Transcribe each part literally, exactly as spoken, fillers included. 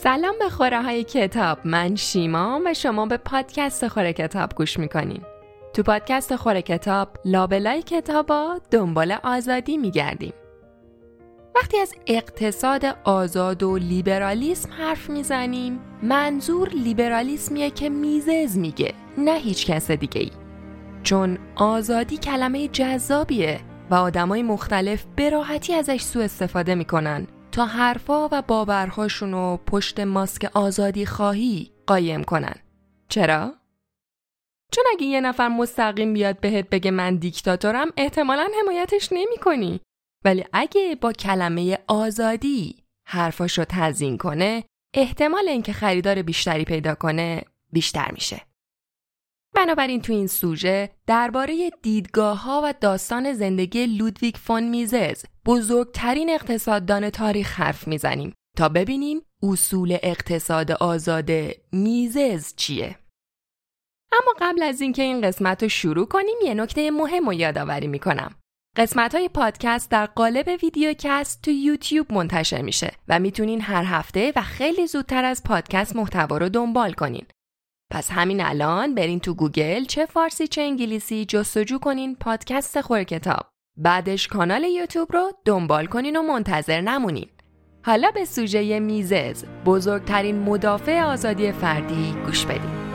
سلام به خوره های کتاب. من شیما و شما به پادکست خوره کتاب گوش میکنین. تو پادکست خوره کتاب لابلای کتابا دنبال آزادی میگردیم. وقتی از اقتصاد آزاد و لیبرالیسم حرف میزنیم، منظور لیبرالیسمیه که میزز میگه، نه هیچ کس دیگه ای. چون آزادی کلمه جذابیه و آدمای مختلف به راحتی ازش سوء استفاده میکنن تا حرفا و باورهاشونو پشت ماسک آزادی خواهی قایم کنن. چرا؟ چون اگه یه نفر مستقیم بیاد بهت بگه من دیکتاتورم، احتمالاً حمایتش نمی کنی. ولی اگه با کلمه آزادی حرفاشو تزیین کنه، احتمال اینکه خریدار بیشتری پیدا کنه بیشتر میشه. بنابراین تو این سوژه درباره دیدگاه‌ها و داستان زندگی لودویگ فون میزز، بزرگترین اقتصاددان تاریخ حرف میزنیم تا ببینیم اصول اقتصاد آزاد میزز چیه. اما قبل از اینکه این قسمت رو شروع کنیم یه نکته مهم رو یادآوری میکنم. قسمت‌های پادکست در قالب ویدیوکست تو یوتیوب منتشر میشه و میتونین هر هفته و خیلی زودتر از پادکست محتوا رو دنبال کنین. پس همین الان برین تو گوگل چه فارسی چه انگلیسی جستجو کنین پادکست خوره کتاب. بعدش کانال یوتیوب رو دنبال کنین و منتظر نمونین. حالا به سوژه میزز، بزرگترین مدافع آزادی فردی گوش بدین.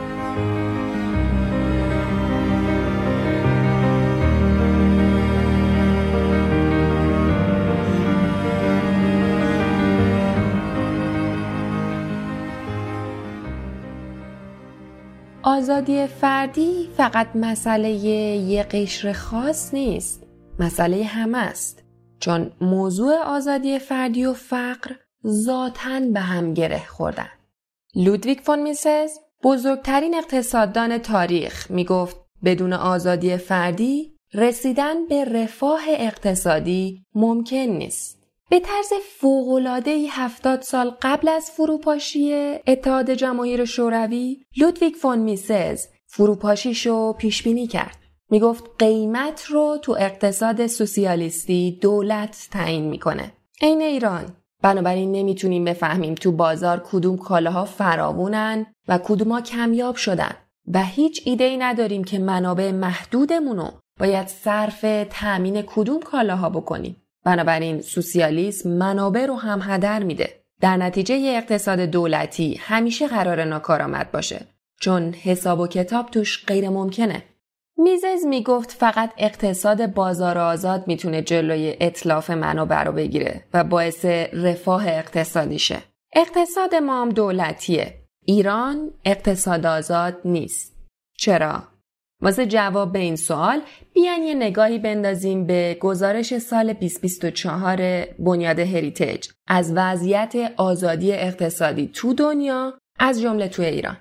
آزادی فردی فقط مسئله یه قشر خاص نیست، مسئله همه است. چون موضوع آزادی فردی و فقر ذاتاً به هم گره خوردن. لودویگ فون میزز، بزرگترین اقتصاددان تاریخ، میگفت بدون آزادی فردی رسیدن به رفاه اقتصادی ممکن نیست. به طرز فوق‌العاده‌ای هفتاد سال قبل از فروپاشی اتحاد جماهیر شوروی، لودویگ فون میزز فروپاشیشو پیش بینی کرد. میگفت قیمت رو تو اقتصاد سوسیالیستی دولت تعیین میکنه. عین ایران. بنابراین نمیتونیم بفهمیم تو بازار کدوم کالاها فراوونن و کدومها کمیاب شدن و هیچ ایده‌ای نداریم که منابع محدودمونو باید صرف تامین کدوم کالاها بکنیم. بنابراین سوسیالیسم منابع رو هم هدر میده. در نتیجه یه اقتصاد دولتی همیشه قرار ناکارآمد باشه، چون حساب و کتاب توش غیر ممکنه. میزز میگفت فقط اقتصاد بازار آزاد میتونه جلوی اتلاف منابع رو بگیره و باعث رفاه اقتصادی شه. اقتصاد ما هم دولتیه. ایران اقتصاد آزاد نیست. چرا؟ واسه جواب به این سوال بیان یه نگاهی بندازیم به گزارش سال بیست بیست و چهار بنیاد هریتیج از وضعیت آزادی اقتصادی تو دنیا، از جمله تو ایران.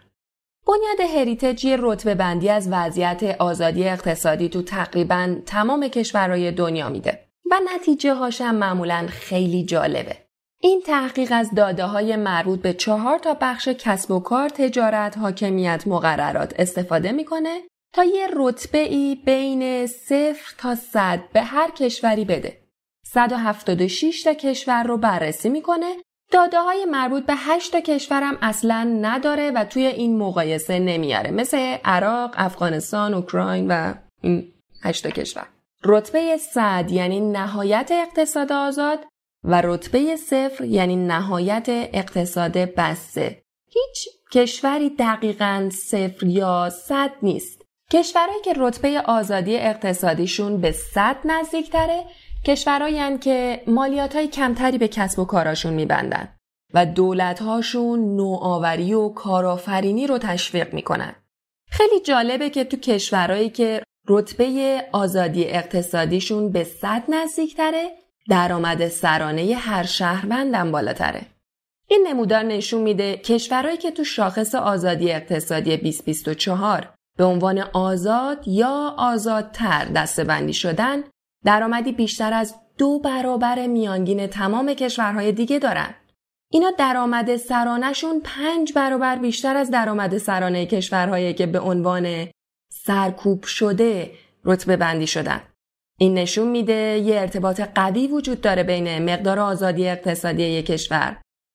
بنیاد هریتیج یه رتبه بندی از وضعیت آزادی اقتصادی تو تقریباً تمام کشورهای دنیا میده و نتیجه هاش هم معمولاً خیلی جالبه. این تحقیق از داده های مربوط به چهار تا بخش کسب و کار، تجارت، حاکمیت، مقررات استفاده میکنه تا یه رتبه‌ای بین صفر تا صد به هر کشوری بده. صد و هفتاد و شش تا کشور رو بررسی میکنه. داده‌های مربوط به هشت تا کشورم اصلاً نداره و توی این مقایسه نمیاره، مثل عراق، افغانستان، اوکراین و این هشت تا کشور. رتبه صد یعنی نهایت اقتصاد آزاد و رتبه صفر یعنی نهایت اقتصاد بسته. هیچ کشوری دقیقاً صفر یا صد نیست. کشورهایی که رتبه آزادی اقتصادیشون به صد نزدیک‌تره، کشورهایی هستند که مالیات‌های کمتری به کسب و کاراشون می‌بندن و دولت‌هاشون نوآوری و کارآفرینی رو تشویق می‌کنن. خیلی جالبه که تو کشورهایی که رتبه آزادی اقتصادیشون به صد نزدیک‌تره، درآمد سرانه هر شهروندم بالاتره. این نمودار نشون میده کشورهایی که تو شاخص آزادی اقتصادی بیست بیست و چهار به عنوان آزاد یا آزادتر دسته‌بندی شدن، درآمدی بیشتر از دو برابر میانگین تمام کشورهای دیگه دارن. اینا درآمد سرانه‌شون پنج برابر بیشتر از درآمد سرانه کشورهایی که به عنوان سرکوب شده رتبه بندی شدن. این نشون میده یه ارتباط قوی وجود داره بین مقدار آزادی اقتصادی یک کشور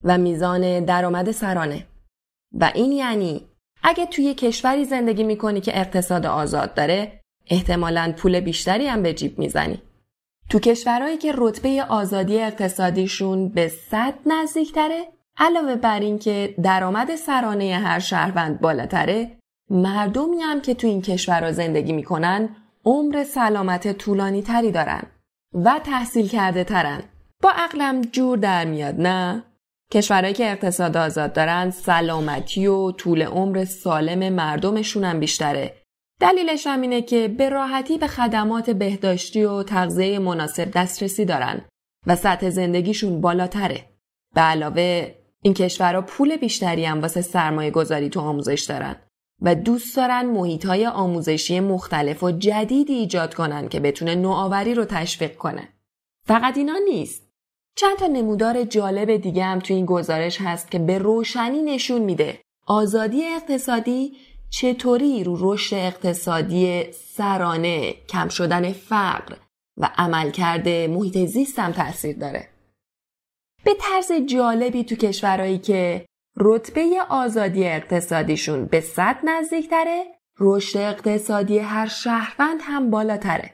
و میزان درآمد سرانه. و این یعنی اگه توی کشوری زندگی میکنی که اقتصاد آزاد داره، احتمالاً پول بیشتری هم به جیب میزنی. تو کشورهایی که رتبه آزادی اقتصادیشون به صد نزدیکتره، علاوه بر این که درآمد سرانه هر شهروند بالاتره، مردمی هم که تو این کشورها زندگی میکنن عمر سلامت طولانی تری دارن و تحصیل کرده ترن. با عقلم جور در میاد نه؟ کشورهایی که اقتصاد آزاد دارن سلامتی و طول عمر سالم مردمشون هم بیشتره. دلیلش هم اینه که به راحتی به خدمات بهداشتی و تغذیه مناسب دسترسی دارن و سطح زندگیشون بالاتره. به علاوه این کشورها پول بیشتری هم واسه سرمایه گذاری تو آموزش دارن و دوست دارن محیطهای آموزشی مختلف و جدیدی ایجاد کنن که بتونه نوآوری رو تشویق کنه. فقط اینا نیست. چند تا نمودار جالب دیگه هم تو این گزارش هست که به روشنی نشون میده آزادی اقتصادی چطوری رو رشد اقتصادی سرانه، کم شدن فقر و عملکرد محیط زیست هم تأثیر داره. به طرز جالبی تو کشورهایی که رتبه آزادی اقتصادیشون به صد نزدیکتره، رشد اقتصادی هر شهروند هم بالاتره.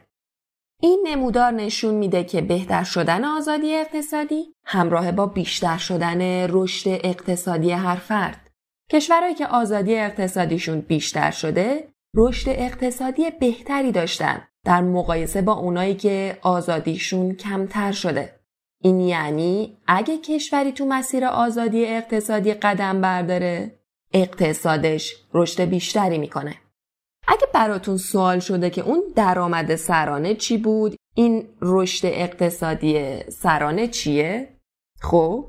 این نمودار نشون میده که بهتر شدن آزادی اقتصادی همراه با بیشتر شدن رشد اقتصادی هر فرد. کشورهایی که آزادی اقتصادیشون بیشتر شده، رشد اقتصادی بهتری داشتن در مقایسه با اونایی که آزادیشون کمتر شده. این یعنی اگه کشوری تو مسیر آزادی اقتصادی قدم برداره، اقتصادش رشد بیشتری میکنه. اگه براتون سوال شده که اون درآمد سرانه چی بود، این رشد اقتصادی سرانه چیه؟ خب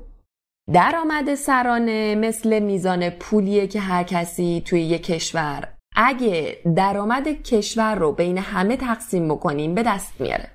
درآمد سرانه مثل میزان پولیه که هر کسی توی یک کشور اگه درآمد کشور رو بین همه تقسیم بکنیم به دست میاره.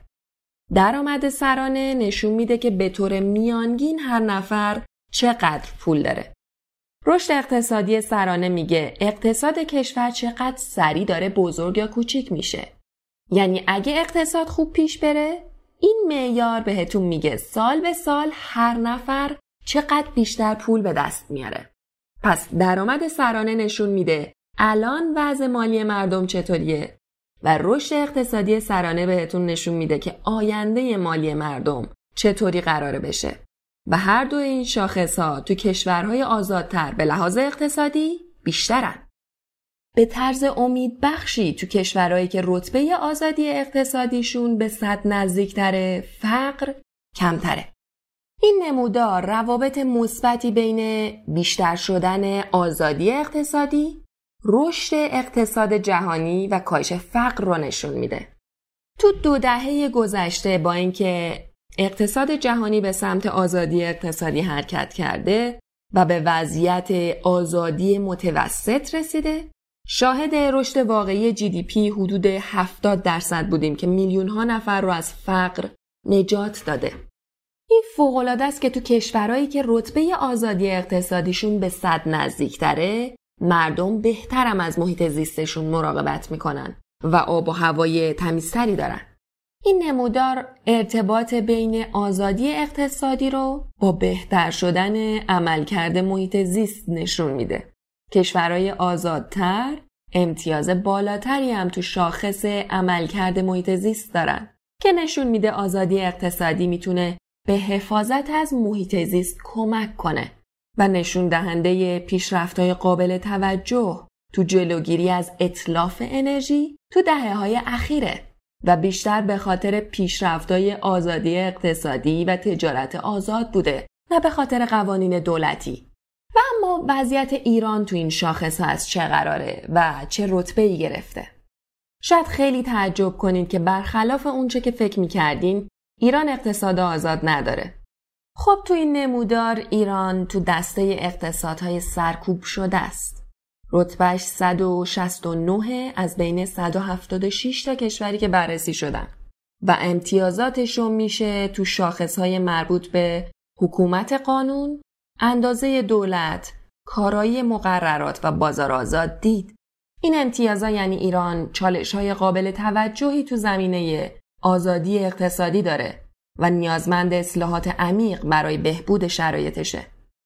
درآمد سرانه نشون میده که به طور میانگین هر نفر چقدر پول داره. رشد اقتصادی سرانه میگه اقتصاد کشور چقدر سریع داره بزرگ یا کوچیک میشه. یعنی اگه اقتصاد خوب پیش بره، این معیار بهتون میگه سال به سال هر نفر چقدر بیشتر پول به دست میاره. پس درآمد سرانه نشون میده الان وضع مالی مردم چطوریه و رشد اقتصادی سرانه بهتون نشون میده که آینده مالی مردم چطوری قراره بشه. و هر دو این شاخص‌ها تو کشورهای آزادتر به لحاظ اقتصادی بیشترن. به طرز امید بخشی تو کشورهایی که رتبه آزادی اقتصادیشون به صد نزدیکتره، فقر کمتره. این نمودار روابط مثبتی بین بیشتر شدن آزادی اقتصادی، رشد اقتصاد جهانی و کاهش فقر رو نشون میده. تو دو دهه گذشته با اینکه اقتصاد جهانی به سمت آزادی اقتصادی حرکت کرده و به وضعیت آزادی متوسط رسیده، شاهد رشد واقعی جی دی پی حدود هفتاد درصد بودیم که میلیون ها نفر رو از فقر نجات داده. این فوق‌العاده است که تو کشورهایی که رتبه آزادی اقتصادیشون به صد نزدیکتره، مردم بهترم از محیط زیستشون مراقبت میکنن و آب و هوای تمیزتری دارن. این نمودار ارتباط بین آزادی اقتصادی رو با بهتر شدن عملکرد محیط زیست نشون میده. کشورهای آزادتر امتیاز بالاتری هم تو شاخص عملکرد محیط زیست دارن که نشون میده آزادی اقتصادی میتونه به حفاظت از محیط زیست کمک کنه و نشون دهنده پیشرفت‌های قابل توجه تو جلوگیری از اتلاف انرژی تو دهه‌های اخیره و بیشتر به خاطر پیشرفت‌های آزادی اقتصادی و تجارت آزاد بوده نه به خاطر قوانین دولتی. و اما وضعیت ایران تو این شاخص از چه قراره و چه رتبه‌ای گرفته؟ شاید خیلی تعجب کنید که برخلاف اونچه که فکر می‌کردین، ایران اقتصاد آزاد نداره. خب تو این نمودار ایران تو دسته اقتصادهای سرکوب شده است. رتبهش صد و شصت و نه از بین صد و هفتاد و شش تا کشوری که بررسی شدن و امتیازاتشون میشه تو شاخصهای مربوط به حکومت قانون، اندازه دولت، کارایی مقررات و بازار آزاد دید. این امتیازها یعنی ایران چالش‌های قابل توجهی تو زمینه آزادی اقتصادی داره و نیازمند اصلاحات عمیق برای بهبود شرایطشه.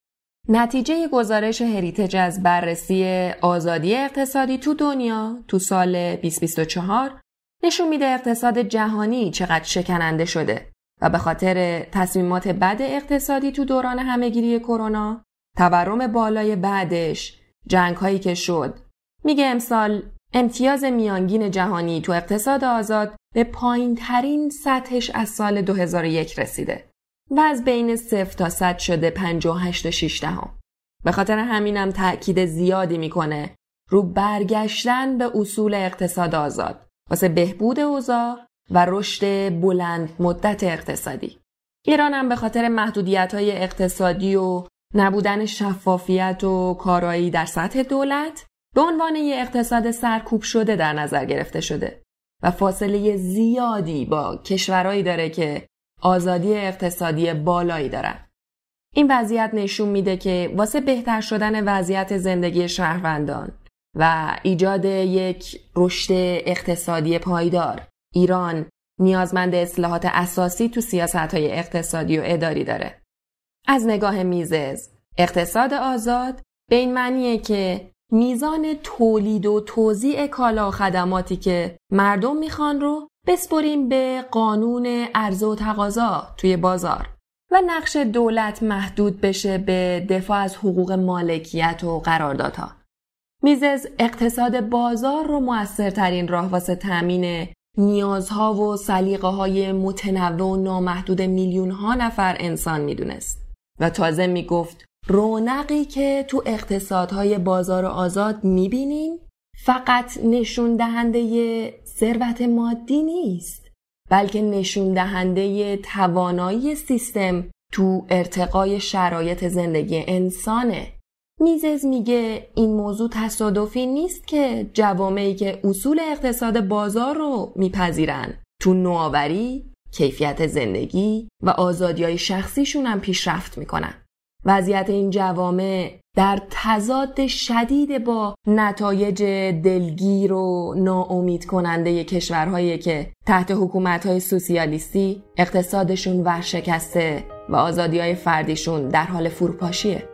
نتیجه گزارش هریتج از بررسی آزادی اقتصادی تو دنیا تو سال بیست بیست و چهار نشون میده اقتصاد جهانی چقدر شکننده شده و به خاطر تصمیمات بد اقتصادی تو دوران همهگیری کرونا، تورم بالای بعدش، جنگ‌هایی که شد، میگه امسال امتیاز میانگین جهانی تو اقتصاد آزاد به پایین‌ترین سطحش از سال دو هزار و یک رسیده و از بین صفر تا صد شده پنجاه و هشت و شش دهم. به خاطر همینم تأکید زیادی میکنه رو برگشتن به اصول اقتصاد آزاد واسه بهبود اوضاع و رشد بلند مدت اقتصادی. ایران هم به خاطر محدودیت‌های اقتصادی و نبودن شفافیت و کارایی در سطح دولت به عنوان یک اقتصاد سرکوب شده در نظر گرفته شده و فاصله زیادی با کشورهایی داره که آزادی اقتصادی بالایی دارن. این وضعیت نشون میده که واسه بهتر شدن وضعیت زندگی شهروندان و ایجاد یک رشد اقتصادی پایدار، ایران نیازمند اصلاحات اساسی تو سیاست‌های اقتصادی و اداری داره. از نگاه میزز، اقتصاد آزاد به این معنیه که میزان تولید و توزیع کالا و خدماتی که مردم میخوان رو بسپریم به قانون عرضه و تقاضا توی بازار و نقش دولت محدود بشه به دفاع از حقوق مالکیت و قراردادها. میزز اقتصاد بازار رو مؤثرترین راه واسه تأمین نیازها و سلیقه‌های متنوع و نامحدود میلیون‌ها نفر انسان میدونست و تازه میگفت رونقی که تو اقتصادهای بازار آزاد میبینیم فقط نشون دهنده ثروت مادی نیست، بلکه نشون دهنده توانایی سیستم تو ارتقای شرایط زندگی انسانه. میزز میگه این موضوع تصادفی نیست که جوامعی که اصول اقتصاد بازار رو میپذیرن تو نوآوری، کیفیت زندگی و آزادی‌های شخصیشون هم پیشرفت میکنن. وضعیت این جوامع در تضاد شدید با نتایج دلگیر و ناامید کننده کشورهایی که تحت حکومت‌های سوسیالیستی اقتصادشون ورشکسته و آزادی‌های فردیشون در حال فروپاشیه.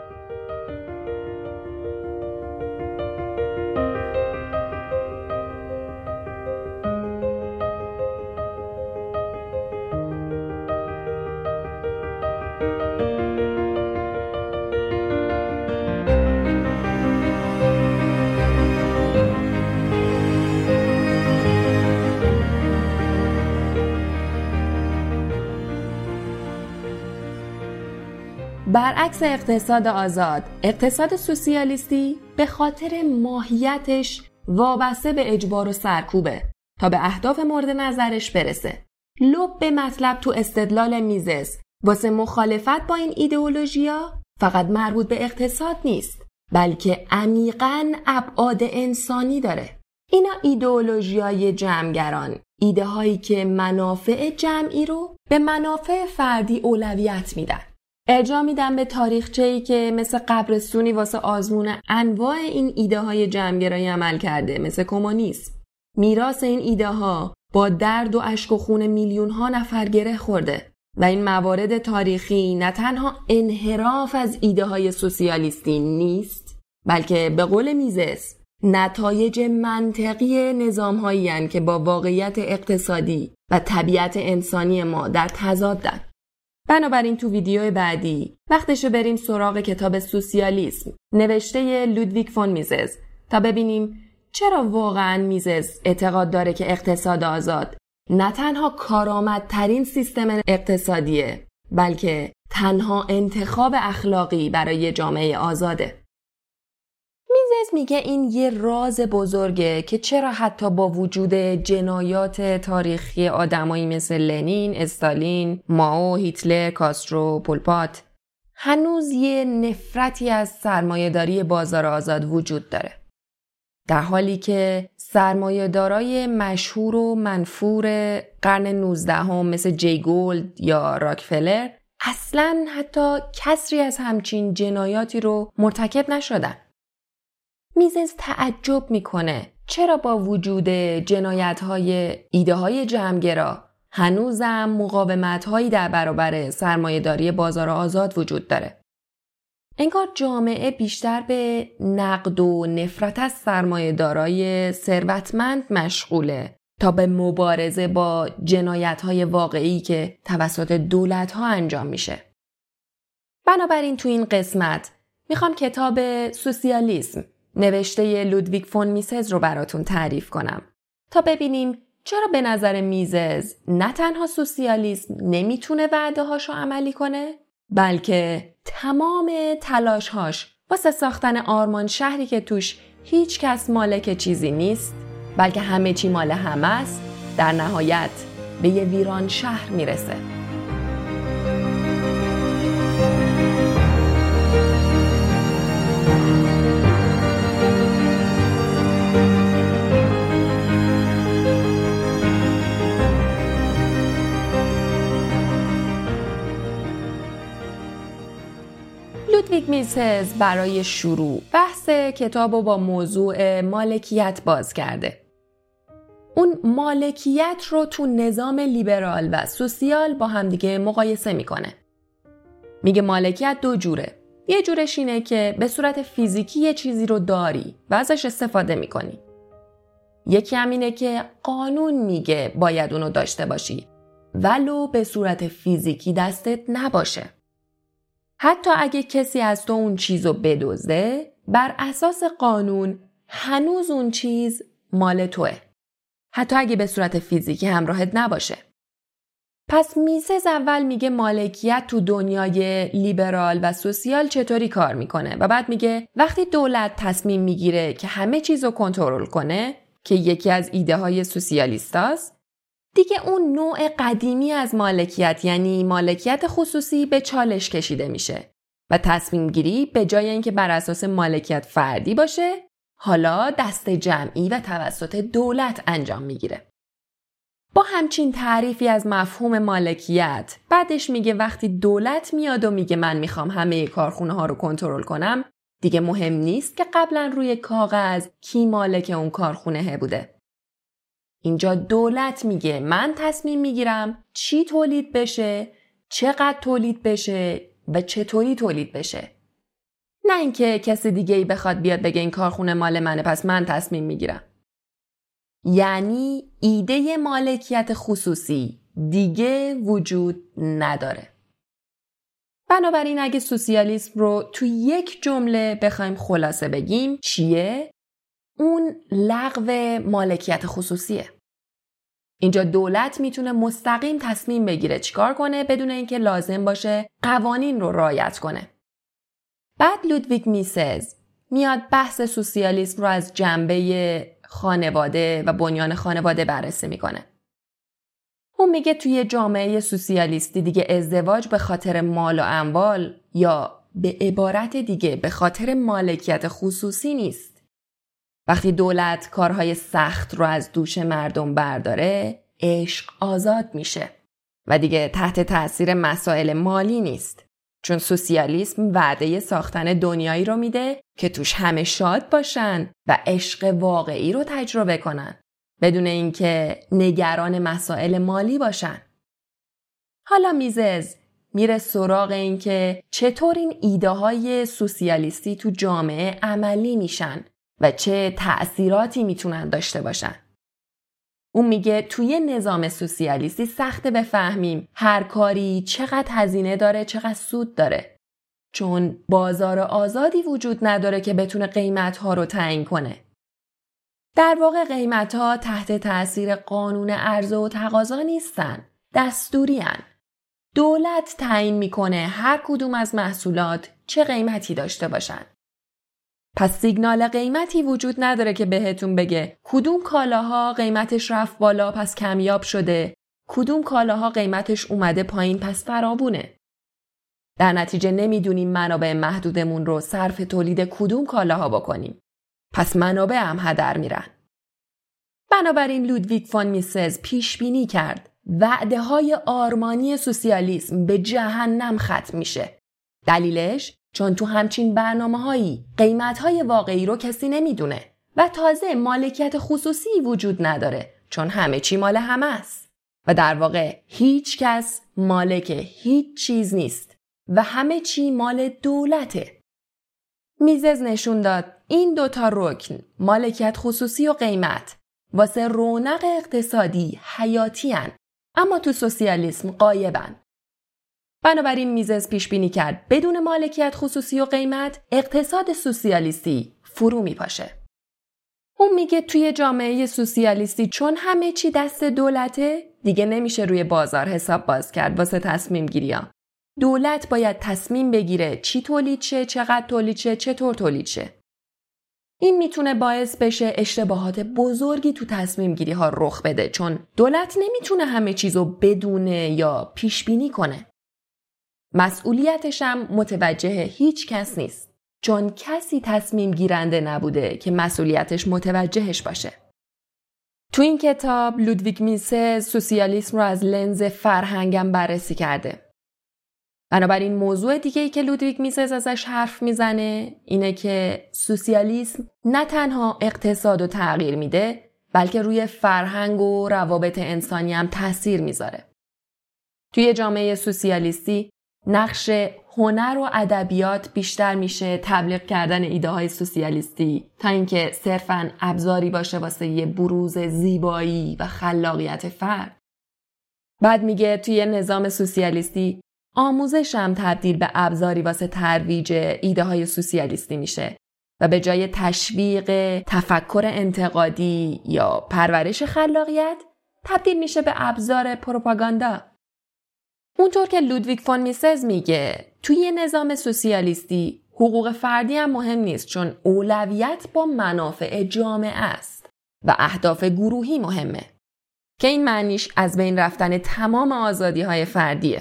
برعکس اقتصاد آزاد، اقتصاد سوسیالیستی به خاطر ماهیتش وابسته به اجبار و سرکوبه تا به اهداف مورد نظرش برسه. لب به مطلب تو استدلال میزز واسه مخالفت با این ایدئولوژیا فقط مربوط به اقتصاد نیست، بلکه عمیقاً ابعاد انسانی داره. اینا ایدئولوژیای جمعگران، ایده هایی که منافع جمعی رو به منافع فردی اولویت میدن. ارجاع میدن به تاریخچه‌ای که مثل قبرستونی واسه آزمون انواع این ایده های جمعگرایی عمل کرده، مثل کمونیسم. میراث این ایده ها با درد و اشک و خون میلیون ها نفر گره خورده و این موارد تاریخی نه تنها انحراف از ایده های سوسیالیستی نیست، بلکه به قول میزز نتایج منطقی نظام هایی هستند که با واقعیت اقتصادی و طبیعت انسانی ما در تضادن. بنابراین تو ویدیو بعدی وقتشو بریم سراغ کتاب سوسیالیسم نوشته لودویگ فون میزز تا ببینیم چرا واقعاً میزز اعتقاد داره که اقتصاد آزاد نه تنها کارآمدترین سیستم اقتصادیه، بلکه تنها انتخاب اخلاقی برای جامعه آزاده. میزز میگه این یه راز بزرگه که چرا حتی با وجود جنایات تاریخی آدمایی مثل لنین، استالین، مائو، هیتلر، کاسترو، پولپات هنوز یه نفرتی از سرمایه‌داری بازار آزاد وجود داره. در حالی که سرمایه‌دارای مشهور و منفور قرن نوزدهم مثل جی گولد یا راکفلر اصلاً حتی کسری از همچین جنایاتی رو مرتکب نشدن. میزز تعجب میکنه چرا با وجود جنایت‌های ایده‌های جمع‌گرا هنوزم مقاومت‌هایی در برابر سرمایه‌داری بازار آزاد وجود داره. انگار جامعه بیشتر به نقد و نفرت از سرمایه‌دارای ثروتمند مشغوله تا به مبارزه با جنایت‌های واقعی که توسط دولت‌ها انجام میشه. بنابراین تو این قسمت میخوام کتاب سوسیالیسم نوشته لودویگ فون میسز رو براتون تعریف کنم تا ببینیم چرا به نظر میزز نه تنها سوسیالیسم نمیتونه وعده‌هاشو عملی کنه، بلکه تمام تلاش‌هاش واسه ساختن آرمان شهری که توش هیچ کس مالک چیزی نیست بلکه همه چی مال همه است، در نهایت به یه ویران شهر میرسه. لودویگ میسز برای شروع بحث کتاب رو با موضوع مالکیت باز کرده. اون مالکیت رو تو نظام لیبرال و سوسیال با همدیگه مقایسه میکنه. میگه مالکیت دو جوره. یه جورش اینه که به صورت فیزیکی یه چیزی رو داری و ازش استفاده میکنی. یکی هم اینه که قانون میگه باید اونو داشته باشی ولو به صورت فیزیکی دستت نباشه. حتی اگه کسی از تو اون چیزو بدزده، بر اساس قانون هنوز اون چیز مال توه. حتی اگه به صورت فیزیکی همراهت نباشه. پس میسز اول میگه مالکیت تو دنیای لیبرال و سوسیال چطوری کار میکنه و بعد میگه وقتی دولت تصمیم میگیره که همه چیزو کنترل کنه که یکی از ایده های سوسیالیستاست، دیگه اون نوع قدیمی از مالکیت یعنی مالکیت خصوصی به چالش کشیده میشه و تصمیم گیری به جای اینکه بر اساس مالکیت فردی باشه حالا دست جمعی و توسط دولت انجام میگیره. با همچین تعریفی از مفهوم مالکیت بعدش میگه وقتی دولت میاد و میگه من میخوام همه کارخونه ها رو کنترل کنم، دیگه مهم نیست که قبلا روی کاغذ کی مالک اون کارخونه بوده. اینجا دولت میگه من تصمیم میگیرم چی تولید بشه، چقدر تولید بشه و چطوری تولید بشه. نه اینکه کسی دیگه ای بخواد بیاد بگه این کارخونه مال منه پس من تصمیم میگیرم. یعنی ایده مالکیت خصوصی دیگه وجود نداره. بنابراین اگه سوسیالیسم رو تو یک جمله بخوایم خلاصه بگیم چیه؟ اون لغو مالکیت خصوصیه. اینجا دولت میتونه مستقیم تصمیم بگیره چیکار کنه بدون اینکه لازم باشه قوانین رو رعایت کنه. بعد لودویگ میسز میاد بحث سوسیالیسم رو از جنبه خانواده و بنیان خانواده بررسی میکنه. اون میگه توی جامعه سوسیالیستی دیگه ازدواج به خاطر مال و اموال یا به عبارت دیگه به خاطر مالکیت خصوصی نیست. وقتی دولت کارهای سخت رو از دوش مردم برداره، عشق آزاد میشه و دیگه تحت تأثیر مسائل مالی نیست. چون سوسیالیسم وعده ساختن دنیایی رو میده که توش همه شاد باشن و عشق واقعی رو تجربه کنن بدون اینکه نگران مسائل مالی باشن. حالا میزز میره سراغ این که چطور این ایده های سوسیالیستی تو جامعه عملی میشن و چه تأثیراتی میتونن داشته باشن. اون میگه توی نظام سوسیالیستی سخته بفهمیم هر کاری چقدر هزینه داره چقدر سود داره، چون بازار آزادی وجود نداره که بتونه قیمت‌ها رو تعیین کنه. در واقع قیمت‌ها تحت تأثیر قانون عرضه و تقاضا نیستن، دستوری هن. دولت تعیین میکنه هر کدوم از محصولات چه قیمتی داشته باشن. پس سیگنال قیمتی وجود نداره که بهتون بگه کدوم کالاها قیمتش رفت بالا پس کمیاب شده، کدوم کالاها قیمتش اومده پایین پس فراوونه. در نتیجه نمیدونیم منابع محدودمون رو صرف تولید کدوم کالاها بکنیم. پس منابع هم هدر میرن. بنابراین لودویگ فون میسز پیش بینی کرد وعده های آرمانی سوسیالیسم به جهنم ختم میشه. دلیلش چون تو همچین برنامه‌هایی قیمت‌های واقعی رو کسی نمیدونه و تازه مالکیت خصوصی وجود نداره چون همه چی مال همه است و در واقع هیچ کس مالک هیچ چیز نیست و همه چی مال دولته. میزز نشون داد این دوتا رکن، مالکیت خصوصی و قیمت، واسه رونق اقتصادی حیاتی هن، اما تو سوسیالیسم غایبن. بنابراین میزز پیش بینی کرد بدون مالکیت خصوصی و قیمت اقتصاد سوسیالیستی فرو میپاشه. اون میگه توی جامعه سوسیالیستی چون همه چی دست دولته، دیگه نمیشه روی بازار حساب باز کرد واسه تصمیم گیری ها. دولت باید تصمیم بگیره چی تولید شه، چقدر تولید شه، چطور تولید شه. این میتونه باعث بشه اشتباهات بزرگی تو تصمیم گیری ها رخ بده، چون دولت نمیتونه همه چیزو بدونه یا پیش بینی کنه. مسئولیتش هم متوجه هیچ کس نیست، چون کسی تصمیم گیرنده نبوده که مسئولیتش متوجهش باشه. تو این کتاب لودویگ میسز سوسیالیسم رو از لنز فرهنگم بررسی کرده. بنابراین موضوع دیگه‌ای که لودویگ میسز ازش حرف میزنه اینه که سوسیالیسم نه تنها اقتصاد رو تغییر میده، بلکه روی فرهنگ و روابط انسانی هم تأثیر میذاره. توی جامعه سوسیالیستی نقش هنر و ادبیات بیشتر میشه تبلیغ کردن ایده های سوسیالیستی تا اینکه صرفاً ابزاری باشه واسه یه بروز زیبایی و خلاقیت فرد. بعد میگه توی نظام سوسیالیستی آموزش هم تبدیل به ابزاری واسه ترویج ایده های سوسیالیستی میشه و به جای تشویق تفکر انتقادی یا پرورش خلاقیت تبدیل میشه به ابزار پروپاگاندا. اونطور که لودویگ فون میسز میگه توی نظام سوسیالیستی حقوق فردی هم مهم نیست، چون اولویت با منافع جامعه است و اهداف گروهی مهمه، که این معنیش از بین رفتن تمام آزادی های فردیه.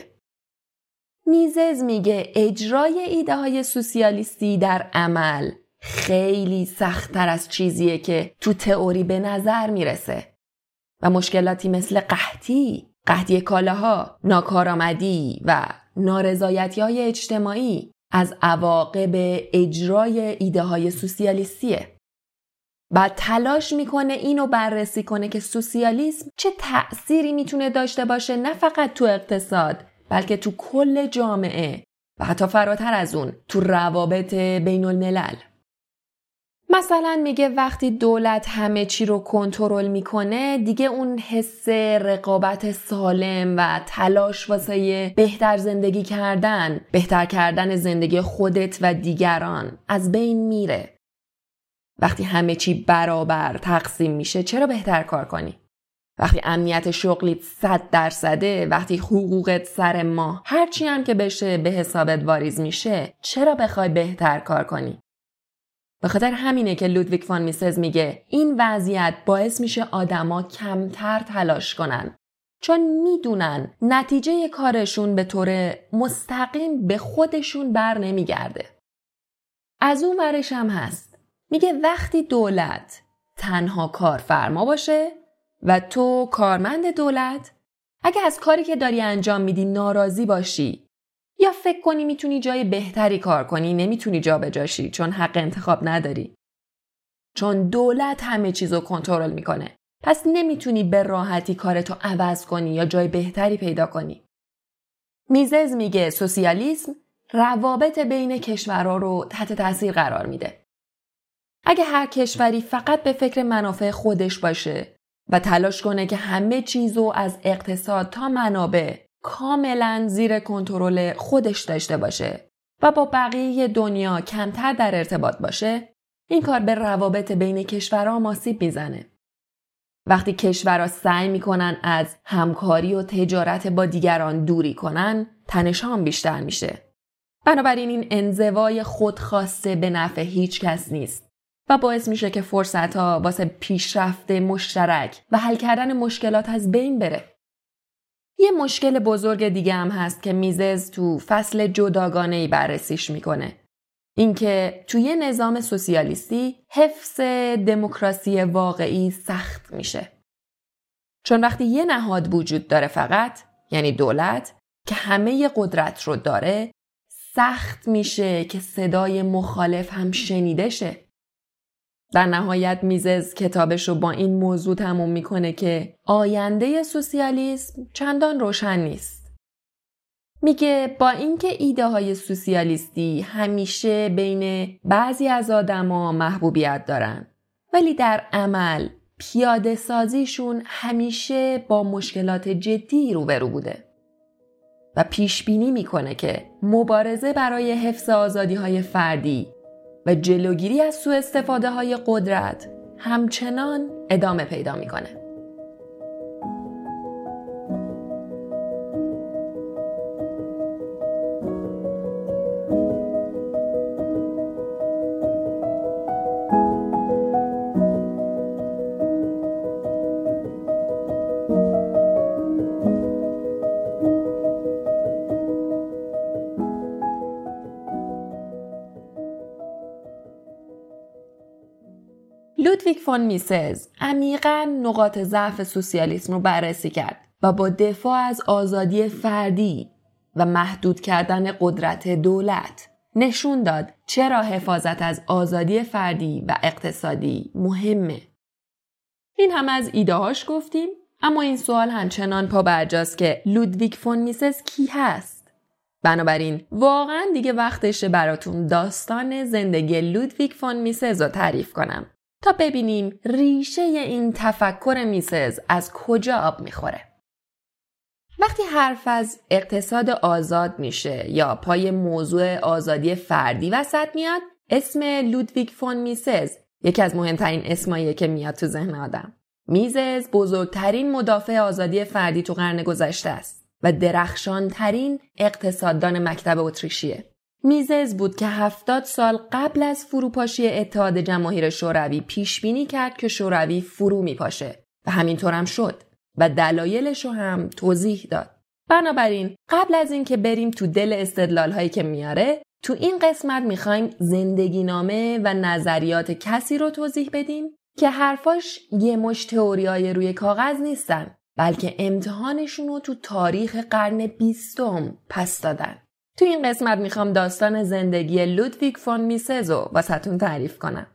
میزز میگه اجرای ایده های سوسیالیستی در عمل خیلی سخت‌تر از چیزیه که تو تئوری به نظر میرسه و مشکلاتی مثل قحطی، قحطی کالاها، ناکارآمدی و نارضایتی‌های اجتماعی از عواقب اجرای ایده های سوسیالیستیه. بعد تلاش میکنه اینو بررسی کنه که سوسیالیسم چه تأثیری میتونه داشته باشه نه فقط تو اقتصاد، بلکه تو کل جامعه و حتی فراتر از اون تو روابط بین الملل. مثلا میگه وقتی دولت همه چی رو کنترل میکنه، دیگه اون حس رقابت سالم و تلاش واسه بهتر زندگی کردن، بهتر کردن زندگی خودت و دیگران از بین میره. وقتی همه چی برابر تقسیم میشه، چرا بهتر کار کنی؟ وقتی امنیت شغلیت صد درصده، وقتی حقوقت سر ماه هرچی هم که بشه به حسابت واریز میشه، چرا بخوای بهتر کار کنی؟ به خاطر همینه که لودویگ فون میسز میگه این وضعیت باعث میشه آدما کمتر تلاش کنن، چون میدونن نتیجه کارشون به طور مستقیم به خودشون بر نمیگرده. از اون ورش هم هست، میگه وقتی دولت تنها کارفرما باشه و تو کارمند دولت، اگه از کاری که داری انجام میدی ناراضی باشی یا فکر کنی میتونی جای بهتری کار کنی، نمیتونی جا به جاشی چون حق انتخاب نداری. چون دولت همه چیزو کنترل میکنه. پس نمیتونی به راحتی کارتو عوض کنی یا جای بهتری پیدا کنی. میزز میگه سوسیالیسم روابط بین کشورها رو تحت تاثیر قرار میده. اگه هر کشوری فقط به فکر منافع خودش باشه و تلاش کنه که همه چیزو از اقتصاد تا منابع کاملا زیر کنترل خودش داشته باشه و با بقیه دنیا کمتر در ارتباط باشه، این کار به روابط بین کشورها آسیب میزنه. وقتی کشورها سعی میکنن از همکاری و تجارت با دیگران دوری کنن، تنش‌ها هم بیشتر میشه. بنابراین این انزوای خودخواسته به نفع هیچ کس نیست و باعث میشه که فرصت‌ها واسه پیشرفت مشترک و حل کردن مشکلات از بین بره. یه مشکل بزرگ دیگه هم هست که میزز تو فصل جداگانه‌ای بررسیش میکنه. اینکه توی نظام سوسیالیستی حفظ دموکراسی واقعی سخت میشه. چون وقتی یه نهاد وجود داره فقط، یعنی دولت که همه قدرت رو داره، سخت میشه که صدای مخالف هم شنیده شه. در نهایت میزز کتابش رو با این موضوع تموم میکنه که آینده سوسیالیسم چندان روشن نیست. میگه با اینکه ایده های سوسیالیستی همیشه بین بعضی از آدما محبوبیت دارن، ولی در عمل پیاده سازیشون همیشه با مشکلات جدی روبرو بوده و پیش بینی میکنه که مبارزه برای حفظ آزادی های فردی و جلوگیری از سوء استفاده های قدرت همچنان ادامه پیدا میکنه. لودویگ فون میسز عمیقاً نقاط ضعف سوسیالیسم رو بررسی کرد و با دفاع از آزادی فردی و محدود کردن قدرت دولت نشون داد چرا حفاظت از آزادی فردی و اقتصادی مهمه. این هم از ایده‌هاش گفتیم، اما این سوال همچنان پا برجاست که لودویگ فون میسز کی هست؟ بنابراین واقعاً دیگه وقتشه براتون داستان زندگی لودویگ فون میسز رو تعریف کنم تا ببینیم ریشه این تفکر میسز از کجا آب میخوره. وقتی حرف از اقتصاد آزاد میشه یا پای موضوع آزادی فردی وسط میاد، اسم لودویگ فون میسز یکی از مهمترین اسماییه که میاد تو ذهن آدم. میسز بزرگترین مدافع آزادی فردی تو قرن گذشته است و درخشانترین اقتصاددان مکتب اتریشیه. میسز بود که هفتاد سال قبل از فروپاشی اتحاد جماهیر شوروی پیش بینی کرد که شوروی فرو میپاشه و همینطور هم شد و دلایلش رو هم توضیح داد. بنابراین قبل از این که بریم تو دل استدلال هایی که میاره، تو این قسمت میخوایم زندگی نامه و نظریات کسی رو توضیح بدیم که حرفاش یه مش تئوریای روی کاغذ نیستن، بلکه امتحانشون رو تو تاریخ قرن بیستم پس دادن. تو این قسمت میخوام داستان زندگی لودویگ فون میسز رو واسهتون تعریف کنم.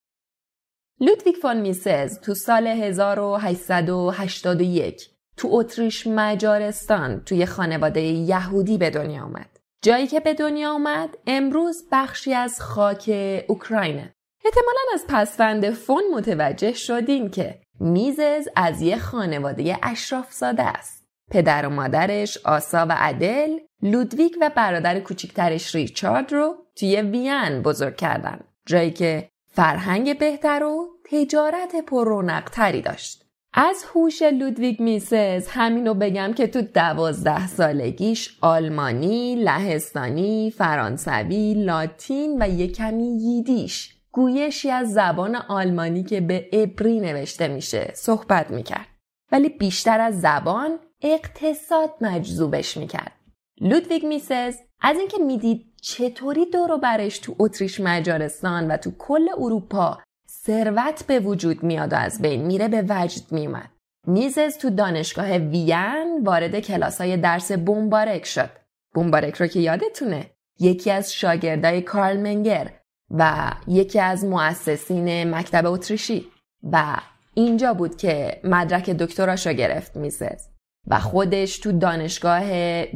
لودویگ فون میسز تو سال هزار و هشتصد و هشتاد و یک تو اتریش مجارستان توی خانواده یهودی به دنیا اومد. جایی که به دنیا اومد امروز بخشی از خاک اوکراینه. احتمالاً از پسوند فون متوجه شدین که میسز از یه خانواده اشراف زاده است. پدر و مادرش آسا و ادل لودویگ و برادر کوچکترش ریچارد رو توی وین بزرگ کردن، جایی که فرهنگ بهتر و تجارت پر رونق‌تری داشت. از هوش لودویگ میسز همینو بگم که تو دوازده سالگیش آلمانی، لهستانی، فرانسوی، لاتین و یک کمی ییدیش، گویشی از زبان آلمانی که به عبری نوشته میشه، صحبت میکرد. ولی بیشتر از زبان اقتصاد مجذوبش میکرد. لودویگ میسز از اینکه میدید چطوری دور و برش تو اتریش مجارستان و تو کل اروپا ثروت به وجود میاد و از بین میره به وجد میومد. میسز تو دانشگاه وین وارد کلاسای درس بومبارک شد. بومبارک رو که یادتونه، یکی از شاگردای کارل منگر و یکی از مؤسسین مکتب اتریشی، و اینجا بود که مدرک دکتراشو گرفت میسز و خودش تو دانشگاه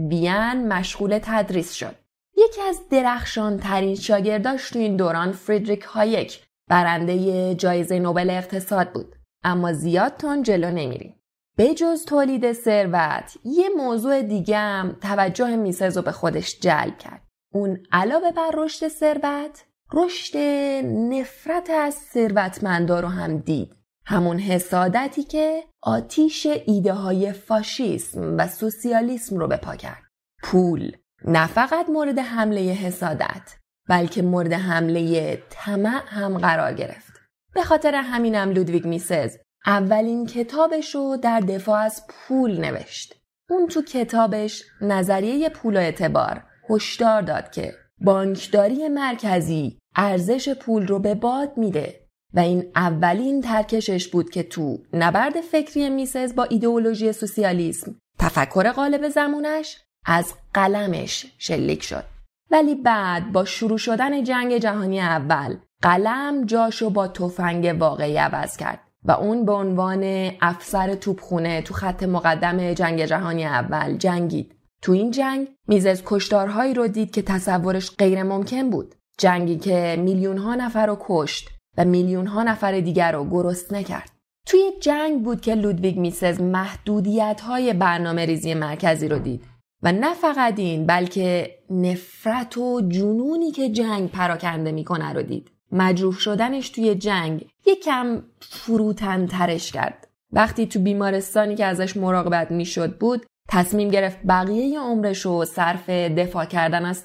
وین مشغول تدریس شد. یکی از درخشان ترین شاگرداش تو این دوران فریدریک هایک، برنده جایزه نوبل اقتصاد بود. اما زیاد تون جلو نمیریم. به جز تولید ثروت، یه موضوع دیگه هم توجه میسز رو به خودش جلب کرد. اون علاوه بر رشد ثروت، رشد نفرت از ثروتمندا رو هم دید. همون حسادتی که آتیش ایده های فاشیسم و سوسیالیسم رو به پا کرد. پول نه فقط مورد حمله حسادت، بلکه مورد حمله طمع هم قرار گرفت. به خاطر همینم لودویگ میسز اولین کتابش رو در دفاع از پول نوشت. اون تو کتابش نظریه پول و اعتبار هشدار داد که بانکداری مرکزی ارزش پول رو به باد میده و این اولین ترکشش بود که تو نبرد فکری میسز با ایدئولوژی سوسیالیسم تفکر غالب زمانش از قلمش شلیک شد. ولی بعد با شروع شدن جنگ جهانی اول قلم جاشو با تفنگ واقعی عوض کرد و اون به عنوان افسر توپخونه تو خط مقدم جنگ جهانی اول جنگید تو این جنگ میزز کشتارهایی رو دید که تصورش غیر ممکن بود. جنگی که میلیون ها نفر رو کشت و میلیون ها نفر دیگر رو گرسنه کرد. توی جنگ بود که لودویگ میسز محدودیت‌های برنامه ریزی مرکزی رو دید و نه فقط این بلکه نفرت و جنونی که جنگ پراکنده میکنه رو دید. مجروح شدنش توی جنگ یکم فروتن ترش کرد. وقتی تو بیمارستانی که ازش مراقبت میشد بود تصمیم گرفت بقیه عمرش رو صرف دفاع کردن از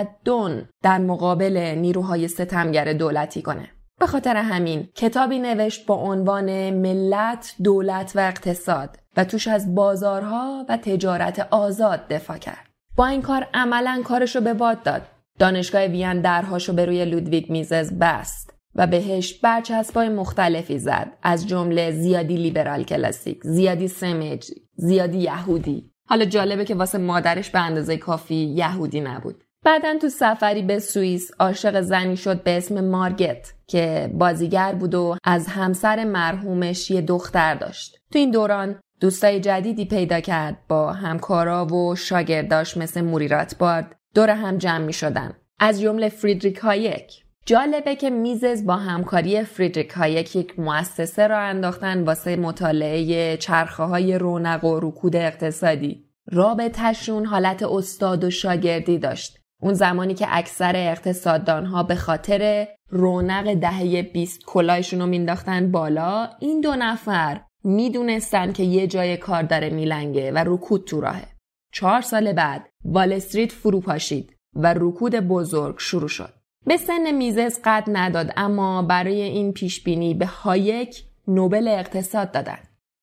تمدن در مقابل نیروهای ستمگر دولتی کنه. به خاطر همین کتابی نوشت با عنوان ملت، دولت و اقتصاد و توش از بازارها و تجارت آزاد دفاع کرد. با این کار عملاً کارشو به باد داد. دانشگاه وین درهاشو به روی لودویگ میزز بست و بهش برچسبای مختلفی زد، از جمله زیادی لیبرال کلاسیک، زیادی سمج، زیادی یهودی. حالا جالبه که واسه مادرش به اندازه کافی یهودی نبود. بعدن تو سفری به سوئیس عاشق زنی شد به اسم مارگت که بازیگر بود و از همسر مرحومش یه دختر داشت. تو این دوران دوستای جدیدی پیدا کرد، با همکارا و شاگرداش مثل موری راتبارد دور هم جمع می شدن، از جمله فریدریک هایک. جالبه که میزز با همکاری فریدریک هایک یک مؤسسه را انداختن واسه مطالعه چرخه‌های رونق و رکود اقتصادی. رابطه‌شون حالت استاد و شاگردی داشت. اون زمانی که اکثر اقتصاددانها به خاطر رونق دهه بیست کلاهشون رو مینداختن بالا، این دو نفر میدونستن که یه جای کار داره میلنگه و رکود تو راهه. چهار سال بعد وال استریت فرو پاشید و رکود بزرگ شروع شد. به سن میزز قد نداد، اما برای این پیشبینی به هایک نوبل اقتصاد دادن.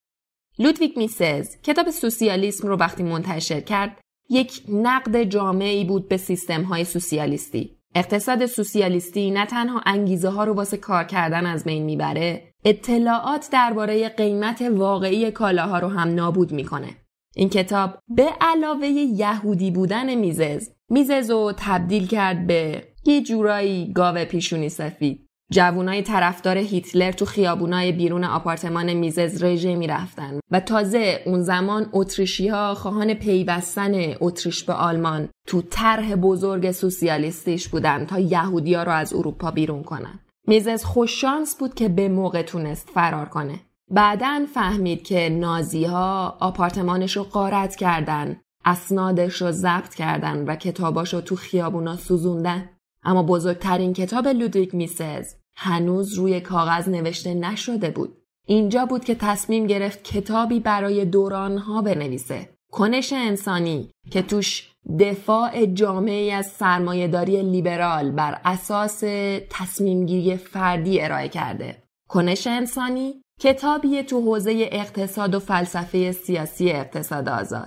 لودویگ میسز کتاب سوسیالیسم رو وقتی منتشر کرد، یک نقد جامعی بود به سیستم‌های سوسیالیستی. اقتصاد سوسیالیستی نه تنها انگیزه ها رو واسه کار کردن از بین میبره، اطلاعات درباره قیمت واقعی کالاها رو هم نابود میکنه. این کتاب به علاوه یهودی بودن میزز، میزز رو تبدیل کرد به یه جورایی گاو پیشونی سفید. جوانای طرفدار هیتلر تو خیابونای بیرون آپارتمان میزز رژه میرفتن و تازه اون زمان اتریشی‌ها خواهان پیوستن اتریش به آلمان تو طرح بزرگ سوسیالیستیش بودن تا یهودی‌ها رو از اروپا بیرون کنن. میزز خوش شانس بود که به موقع تونست فرار کنه. بعدن فهمید که نازی‌ها آپارتمانش رو غارت کردن، اسنادش رو ضبط کردن و کتاباش رو تو خیابونا سوزوندن. اما بزرگترین کتاب لودویگ میسز هنوز روی کاغذ نوشته نشده بود. اینجا بود که تصمیم گرفت کتابی برای دورانها بنویسه. کنش انسانی، که توش دفاع جامعی از سرمایه‌داری لیبرال بر اساس تصمیمگیری فردی ارائه کرده. کنش انسانی کتابی تو حوزه اقتصاد و فلسفه سیاسی اقتصاد آزاد.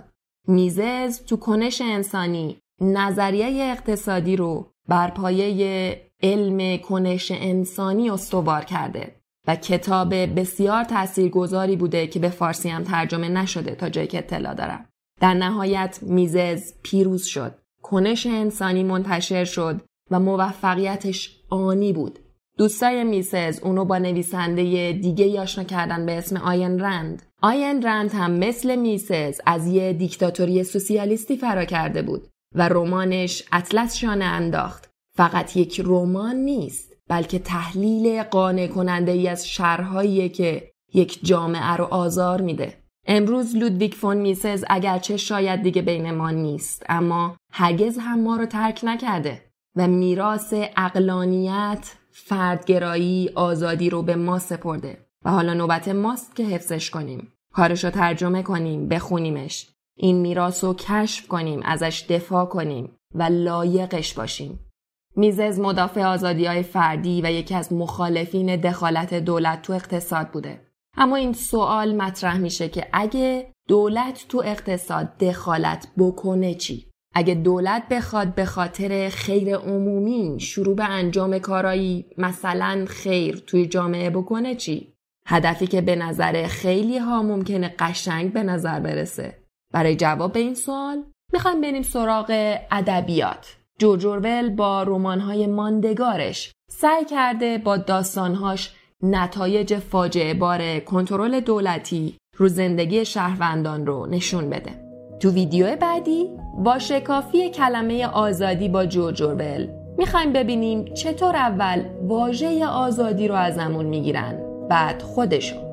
میزز تو کنش انسانی نظریه اقتصادی رو بر پایه علم کنش انسانی استوار کرده و کتاب بسیار تاثیرگذاری بوده که به فارسی هم ترجمه نشده تا جایی که اطلاع دارم. در نهایت میزز پیروز شد. کنش انسانی منتشر شد و موفقیتش آنی بود. دوستای میسز اونو با نویسنده دیگه آشنا کردن به اسم آین رند. آین رند هم مثل میسز از یه دیکتاتوری سوسیالیستی فرار کرده بود و رمانش اطلس شانه انداخت فقط یک رمان نیست، بلکه تحلیل قانع کننده ای از شرهایی که یک جامعه رو آزار میده. امروز لودویگ فون میسز اگرچه شاید دیگه بین ما نیست، اما هرگز هم ما رو ترک نکرده و میراث عقلانیت، فردگرایی، آزادی رو به ما سپرده و حالا نوبت ماست که حفظش کنیم، کارشو ترجمه کنیم، بخونیمش، این میراث رو کشف کنیم، ازش دفاع کنیم و لایقش باشیم. میزز مدافع آزادی‌های فردی و یکی از مخالفین دخالت دولت تو اقتصاد بوده. اما این سوال مطرح میشه که اگه دولت تو اقتصاد دخالت بکنه چی؟ اگه دولت بخواد به خاطر خیر عمومی شروع به انجام کارایی مثلا خیر توی جامعه بکنه چی؟ هدفی که به نظر خیلی ها ممکنه قشنگ به نظر برسه. برای جواب به این سوال میخوایم بریم سراغ ادبیات. جورج اورول با رمان‌های ماندگارش سعی کرده با داستان‌هاش نتایج فاجعه بار کنترل دولتی رو زندگی شهروندان رو نشون بده. تو ویدیو بعدی با شکافی کلمه آزادی با جورج اورول میخوایم ببینیم چطور اول واژه آزادی رو ازمون میگیرن، بعد خودشون.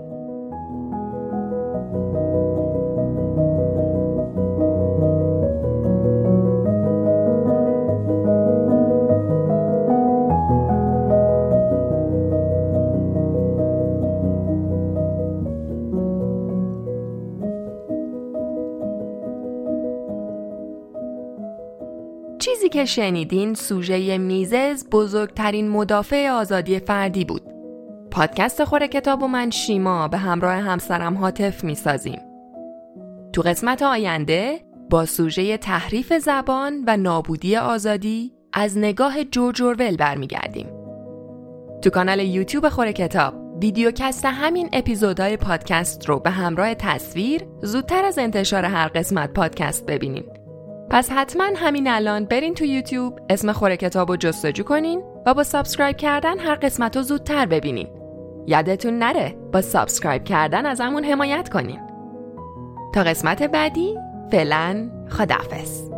چیزی که شنیدین سوژه میزز بزرگترین مدافع آزادی فردی بود. پادکست خوره کتاب و من شیما به همراه همسرم هاتف میسازیم. تو قسمت آینده با سوژه تحریف زبان و نابودی آزادی از نگاه جورج اورول برمیگردیم. تو کانال یوتیوب خوره کتاب ویدیوکست همین اپیزودهای پادکست رو به همراه تصویر زودتر از انتشار هر قسمت پادکست ببینین. پس حتما همین الان برین تو یوتیوب اسم خوره کتاب رو جستجو کنین و با سابسکرایب کردن هر قسمت رو زودتر ببینین. یادتون نره با سابسکرایب کردن از همون حمایت کنین. تا قسمت بعدی فعلا خداحافظ.